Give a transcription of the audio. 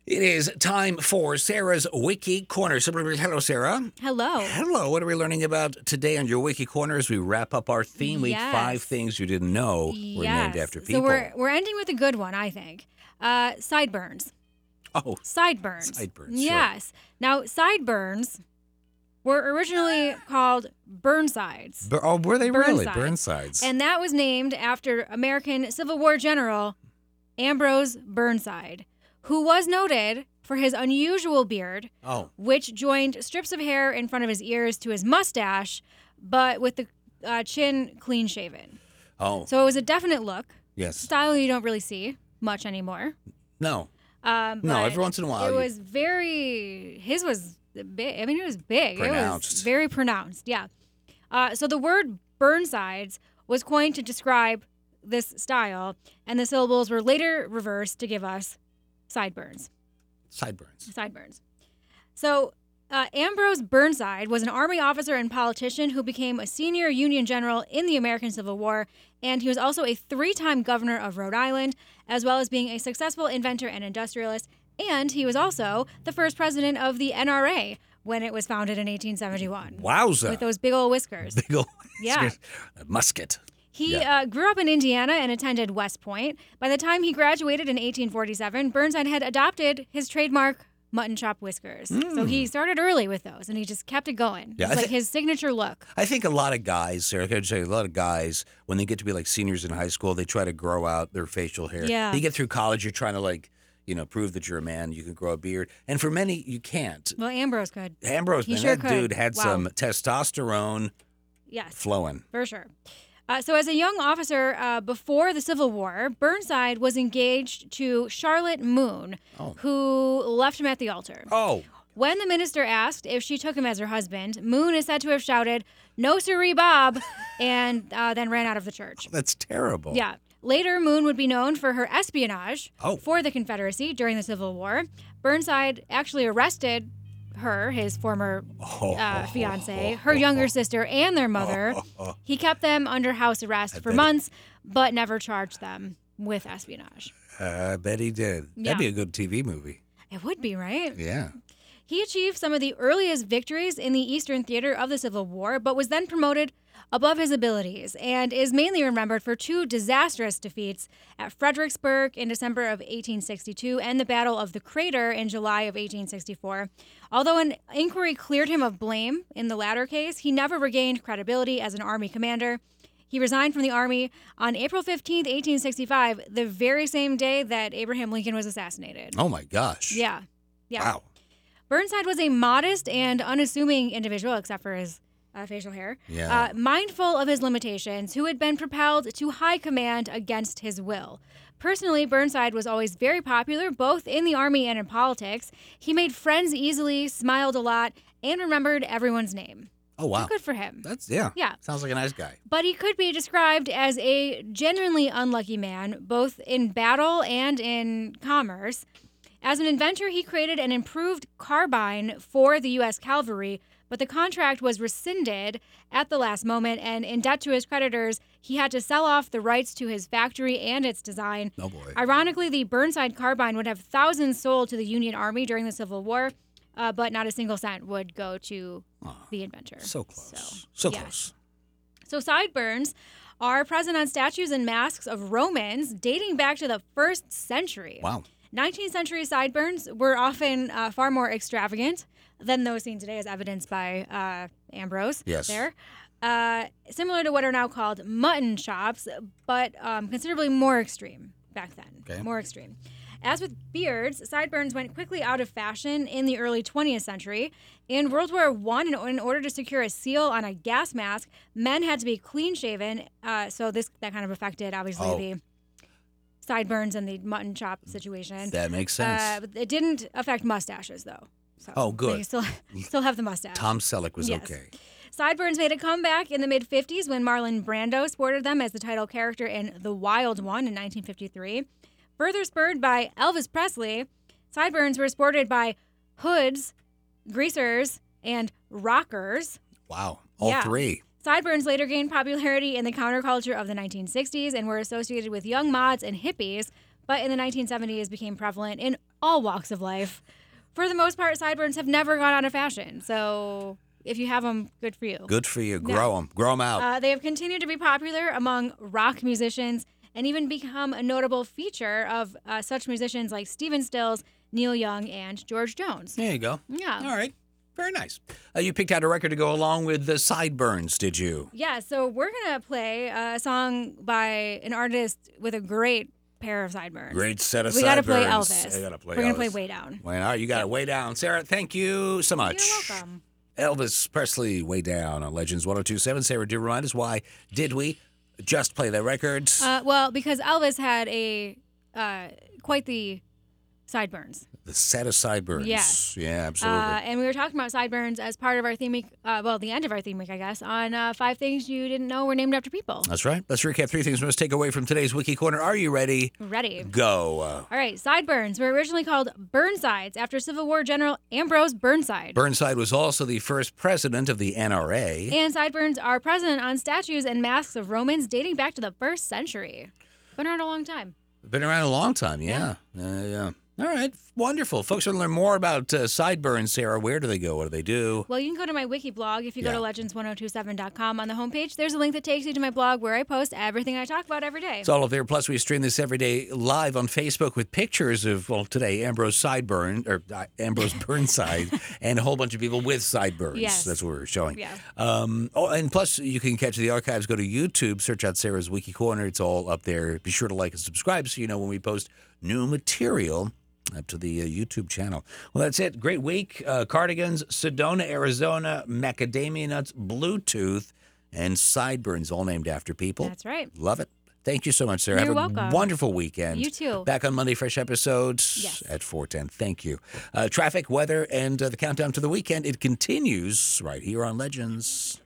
It is time for Sarah's Wiki Corner. Hello, Sarah. Hello. Hello. What are we learning about today on your Wiki Corner as we wrap up our theme week? Yes. 5 things you didn't know were named after people. So we're ending with a good one, I think. Sideburns. Oh, Sideburns. sideburns. Yes. Now, sideburns were originally called Burnsides. Were they really? Burnsides. Burnsides. And that was named after American Civil War General Ambrose Burnside, who was noted for his unusual beard, which joined strips of hair in front of his ears to his mustache, but with the chin clean shaven. Oh. So it was a definite look. Yes. Style you don't really see much anymore. No. But No, every once in a while. It was his was big. I mean, it was big. Pronounced. It was very pronounced, yeah. So the word Burnsides was coined to describe this style, and the syllables were later reversed to give us sideburns. Sideburns. So Ambrose Burnside was an Army officer and politician who became a senior Union general in the American Civil War, and he was also a 3-time governor of Rhode Island, as well as being a successful inventor and industrialist, and he was also the first president of the NRA when it was founded in 1871. Wowza. With those big old whiskers. Big old Yeah. whiskers. A musket. He grew up in Indiana and attended West Point. By the time he graduated in 1847, Burnside had adopted his trademark mutton chop whiskers. So he started early with those, and he just kept it going. Yeah, It's like his signature look. I think a lot of guys, Sarah, I gotta say, a lot of guys, when they get to be like seniors in high school, they try to grow out their facial hair. Yeah. You get through college, you're trying to prove that you're a man, you can grow a beard. And for many, you can't. Well, Ambrose could. Ambrose, He man, sure that could. dude had Wow. some testosterone Yes, flowing. for sure. So as a young officer before the Civil War, Burnside was engaged to Charlotte Moon, who left him at the altar. Oh, When the minister asked if she took him as her husband, Moon is said to have shouted, "No sirree, Bob," and then ran out of the church. that's terrible. Yeah. Later, Moon would be known for her espionage Oh. for the Confederacy during the Civil War. Burnside actually arrested her, his former fiance, her younger sister, and their mother. He kept them under house arrest for months, but never charged them with espionage. I bet he did. Yeah. That'd be a good TV movie. It would be, right? Yeah. He achieved some of the earliest victories in the Eastern Theater of the Civil War, but was then promoted above his abilities and is mainly remembered for 2 disastrous defeats at Fredericksburg in December of 1862 and the Battle of the Crater in July of 1864. Although an inquiry cleared him of blame in the latter case, he never regained credibility as an Army commander. He resigned from the Army on April 15th, 1865, the very same day that Abraham Lincoln was assassinated. Oh, my gosh. Yeah. Wow. Burnside was a modest and unassuming individual, except for his facial hair, Yeah. mindful of his limitations, who had been propelled to high command against his will. Personally, Burnside was always very popular, both in the Army and in politics. He made friends easily, smiled a lot, and remembered everyone's name. Oh, wow. So good for him. Yeah. Yeah. Sounds like a nice guy. But he could be described as a genuinely unlucky man, both in battle and in commerce. As an inventor, he created an improved carbine for the U.S. cavalry, but the contract was rescinded at the last moment, and in debt to his creditors, he had to sell off the rights to his factory and its design. Oh, boy. Ironically, the Burnside carbine would have thousands sold to the Union Army during the Civil War, but not a single cent would go to the inventor. So close. So yes. close. So sideburns are present on statues and masks of Romans dating back to the 1st century. Wow. 19th century sideburns were often far more extravagant than those seen today, as evidenced by Ambrose. Yes. There. Similar to what are now called mutton chops, but considerably more extreme back then. Okay. More extreme. As with beards, sideburns went quickly out of fashion in the early 20th century. In World War I, in order to secure a seal on a gas mask, men had to be clean-shaven. So that kind of affected, obviously, the sideburns and the mutton chop situation. That makes sense. But it didn't affect mustaches, though. So Oh, good. They still have the mustache. Tom Selleck was Yes. okay. Sideburns made a comeback in the mid-'50s when Marlon Brando sported them as the title character in The Wild One in 1953. Further spurred by Elvis Presley, sideburns were sported by hoods, greasers, and rockers. Wow. All Yeah. 3. Sideburns later gained popularity in the counterculture of the 1960s and were associated with young mods and hippies, but in the 1970s became prevalent in all walks of life. For the most part, sideburns have never gone out of fashion. So if you have them, good for you. Good for you. Grow them out. They have continued to be popular among rock musicians and even become a notable feature of such musicians like Stephen Stills, Neil Young, and George Jones. There you go. Yeah. All right. Very nice. You picked out a record to go along with the Sideburns, did you? Yeah, so we're going to play a song by an artist with a great pair of sideburns. Great set of we sideburns. We got to play Elvis. We're going to play Way Down. All right, you got it. Way Down. Sarah, thank you so much. You're welcome. Elvis Presley, Way Down on Legends 102.7. Sarah, do remind us, why did we just play that record? Well, because Elvis had quite the sideburns. The set of sideburns. Yes. Yeah, absolutely. And we were talking about sideburns as part of our theme week, the end of our theme week, I guess, on 5 things you didn't know were named after people. That's right. Let's recap 3 things we must take away from today's Wiki Corner. Are you ready? Ready. Go. All right. Sideburns were originally called Burnsides after Civil War General Ambrose Burnside. Burnside was also the first president of the NRA. And sideburns are present on statues and masks of Romans dating back to the 1st century. Been around a long time. Been around a long time, yeah. Yeah. All right, wonderful. Folks want to learn more about sideburns, Sarah. Where do they go? What do they do? Well, you can go to my wiki blog. If you go to legends1027.com on the homepage, there's a link that takes you to my blog where I post everything I talk about every day. It's all up there. Plus, we stream this every day live on Facebook with pictures of, today, Ambrose Burnside, and a whole bunch of people with sideburns. Yes. That's what we're showing. Yeah. And plus, you can catch the archives. Go to YouTube, search out Sarah's Wiki Corner. It's all up there. Be sure to like and subscribe so you know when we post new material up to the YouTube channel. Well, that's it. Great week. Cardigans, Sedona, Arizona, macadamia nuts, Bluetooth, and sideburns, all named after people. That's right. Love it. Thank you so much, Sarah. You're Have a welcome. wonderful weekend. You too. Back on Monday, fresh episodes at 4:10. Thank you. Traffic, weather, and the countdown to the weekend. It continues right here on Legends.